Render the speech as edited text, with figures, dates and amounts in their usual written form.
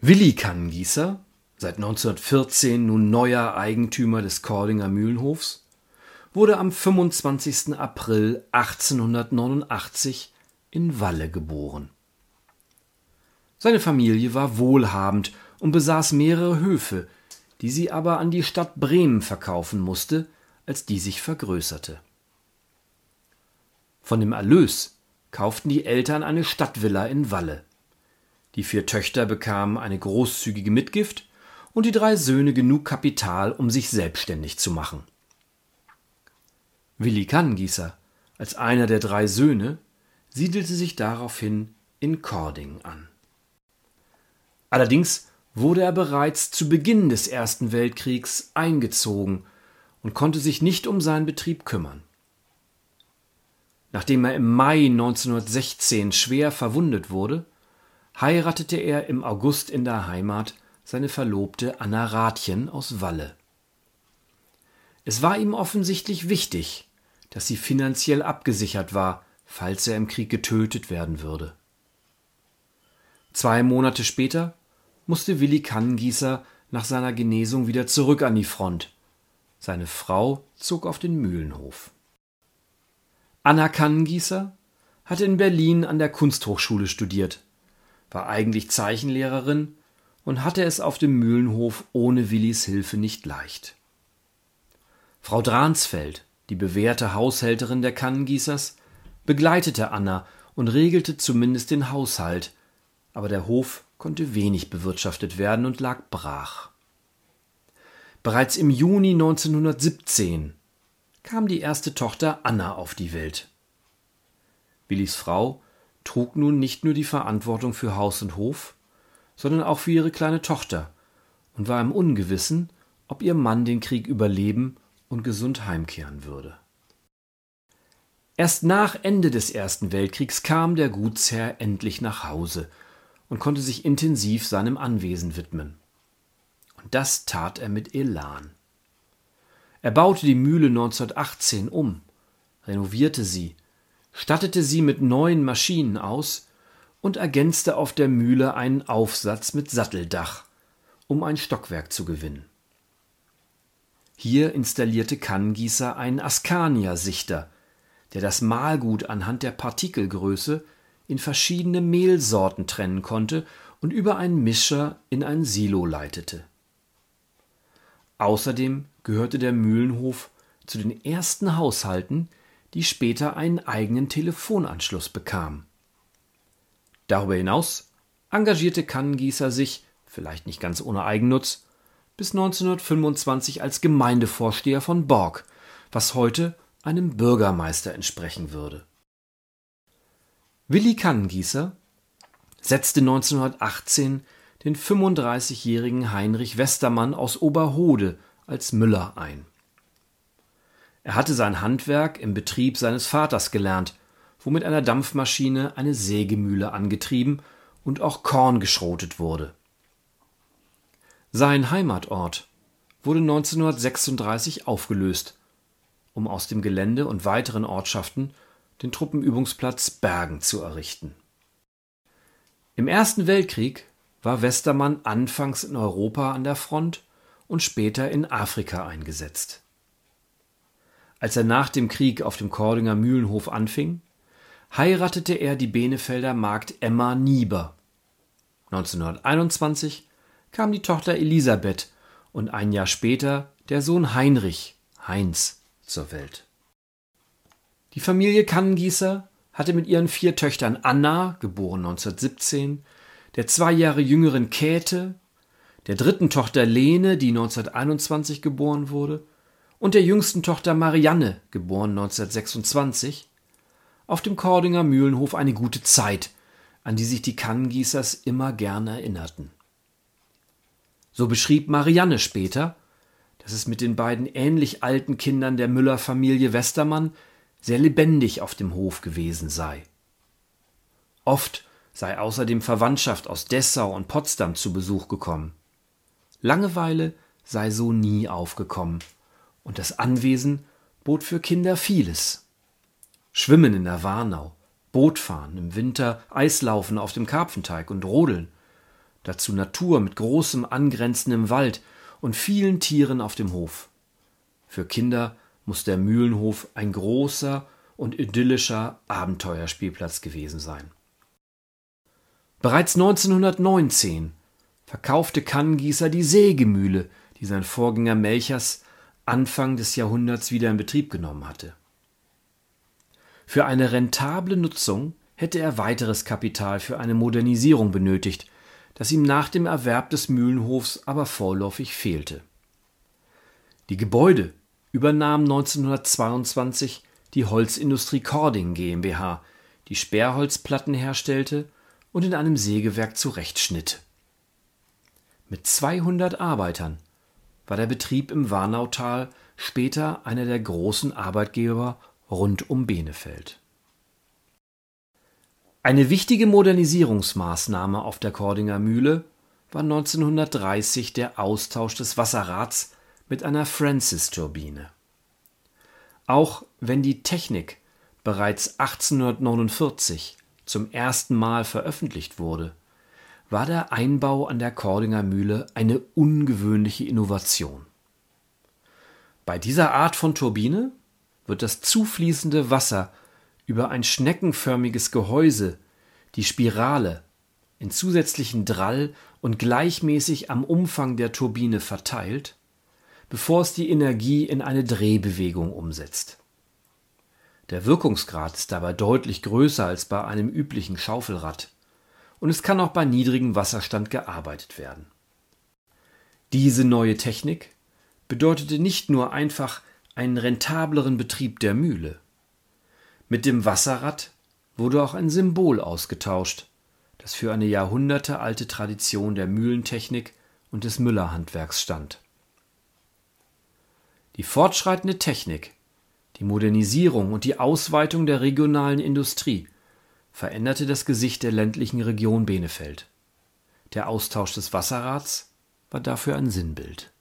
Willi Kannengießer, seit 1914 nun neuer Eigentümer des Kordinger Mühlenhofs, wurde am 25. April 1889 in Walle geboren. Seine Familie war wohlhabend und besaß mehrere Höfe, die sie aber an die Stadt Bremen verkaufen musste, als die sich vergrößerte. Von dem Erlös kauften die Eltern eine Stadtvilla in Walle. Die 4 Töchter bekamen eine großzügige Mitgift und die 3 Söhne genug Kapital, um sich selbstständig zu machen. Willi Kannengießer, als einer der 3 Söhne, siedelte sich daraufhin in Kording an. Allerdings wurde er bereits zu Beginn des Ersten Weltkriegs eingezogen und konnte sich nicht um seinen Betrieb kümmern. Nachdem er im Mai 1916 schwer verwundet wurde, heiratete er im August in der Heimat seine Verlobte Anna Rathjen aus Walle. Es war ihm offensichtlich wichtig, dass sie finanziell abgesichert war, falls er im Krieg getötet werden würde. 2 Monate später musste Willi Kannengießer nach seiner Genesung wieder zurück an die Front. Seine Frau zog auf den Mühlenhof. Anna Kannengießer hatte in Berlin an der Kunsthochschule studiert, war eigentlich Zeichenlehrerin und hatte es auf dem Mühlenhof ohne Willis Hilfe nicht leicht. Frau Dransfeld, die bewährte Haushälterin der Kannengießers, begleitete Anna und regelte zumindest den Haushalt, aber der Hof konnte wenig bewirtschaftet werden und lag brach. Bereits im Juni 1917 kam die erste Tochter Anna auf die Welt. Willis Frau trug nun nicht nur die Verantwortung für Haus und Hof, sondern auch für ihre kleine Tochter und war im Ungewissen, ob ihr Mann den Krieg überleben und gesund heimkehren würde. Erst nach Ende des Ersten Weltkriegs kam der Gutsherr endlich nach Hause und konnte sich intensiv seinem Anwesen widmen. Und das tat er mit Elan. Er baute die Mühle 1918 um, renovierte sie, stattete sie mit neuen Maschinen aus und ergänzte auf der Mühle einen Aufsatz mit Satteldach, um ein Stockwerk zu gewinnen. Hier installierte Kannengießer einen Askania-Sichter, der das Mahlgut anhand der Partikelgröße in verschiedene Mehlsorten trennen konnte und über einen Mischer in ein Silo leitete. Außerdem gehörte der Mühlenhof zu den ersten Haushalten, die später einen eigenen Telefonanschluss bekamen. Darüber hinaus engagierte Kannengießer sich, vielleicht nicht ganz ohne Eigennutz, bis 1925 als Gemeindevorsteher von Bork, was heute einem Bürgermeister entsprechen würde. Willi Kannengießer setzte 1918 den 35-jährigen Heinrich Westermann aus Oberhode als Müller ein. Er hatte sein Handwerk im Betrieb seines Vaters gelernt, wo mit einer Dampfmaschine eine Sägemühle angetrieben und auch Korn geschrotet wurde. Sein Heimatort wurde 1936 aufgelöst, um aus dem Gelände und weiteren Ortschaften den Truppenübungsplatz Bergen zu errichten. Im Ersten Weltkrieg war Westermann anfangs in Europa an der Front und später in Afrika eingesetzt. Als er nach dem Krieg auf dem Kordinger Mühlenhof anfing, heiratete er die Benefelder Magd Emma Nieber. 1921 kam die Tochter Elisabeth und ein Jahr später der Sohn Heinrich, Heinz, zur Welt. Die Familie Kannengießer hatte mit ihren 4 Töchtern Anna, geboren 1917, der 2 Jahre jüngeren Käthe, der 3. Tochter Lene, die 1921 geboren wurde, und der jüngsten Tochter Marianne, geboren 1926, auf dem Kordinger Mühlenhof eine gute Zeit, an die sich die Kannengießers immer gern erinnerten. So beschrieb Marianne später, dass es mit den beiden ähnlich alten Kindern der Müller-Familie Westermann sehr lebendig auf dem Hof gewesen sei. Oft sei außerdem Verwandtschaft aus Dessau und Potsdam zu Besuch gekommen. Langeweile sei so nie aufgekommen, und das Anwesen bot für Kinder vieles. Schwimmen in der Warnau, Bootfahren im Winter, Eislaufen auf dem Karpfenteig und Rodeln, dazu Natur mit großem angrenzendem Wald und vielen Tieren auf dem Hof. Für Kinder muss der Mühlenhof ein großer und idyllischer Abenteuerspielplatz gewesen sein. Bereits 1919 verkaufte Kannengießer die Sägemühle, die sein Vorgänger Melchers Anfang des Jahrhunderts wieder in Betrieb genommen hatte. Für eine rentable Nutzung hätte er weiteres Kapital für eine Modernisierung benötigt, das ihm nach dem Erwerb des Mühlenhofs aber vorläufig fehlte. Die Gebäude übernahm 1922 die Holzindustrie Kording GmbH, die Sperrholzplatten herstellte und in einem Sägewerk zurechtschnitt. Mit 200 Arbeitern war der Betrieb im Warnautal später einer der großen Arbeitgeber rund um Benefeld. Eine wichtige Modernisierungsmaßnahme auf der Kordinger Mühle war 1930 der Austausch des Wasserrads mit einer Francis-Turbine. Auch wenn die Technik bereits 1849 zum ersten Mal veröffentlicht wurde, war der Einbau an der Kordinger Mühle eine ungewöhnliche Innovation. Bei dieser Art von Turbine wird das zufließende Wasser über ein schneckenförmiges Gehäuse, die Spirale, in zusätzlichen Drall und gleichmäßig am Umfang der Turbine verteilt, bevor es die Energie in eine Drehbewegung umsetzt. Der Wirkungsgrad ist dabei deutlich größer als bei einem üblichen Schaufelrad und es kann auch bei niedrigem Wasserstand gearbeitet werden. Diese neue Technik bedeutete nicht nur einfach einen rentableren Betrieb der Mühle. Mit dem Wasserrad wurde auch ein Symbol ausgetauscht, das für eine jahrhundertealte Tradition der Mühlentechnik und des Müllerhandwerks stand. Die fortschreitende Technik, die Modernisierung und die Ausweitung der regionalen Industrie veränderte das Gesicht der ländlichen Region Benefeld. Der Austausch des Wasserrads war dafür ein Sinnbild.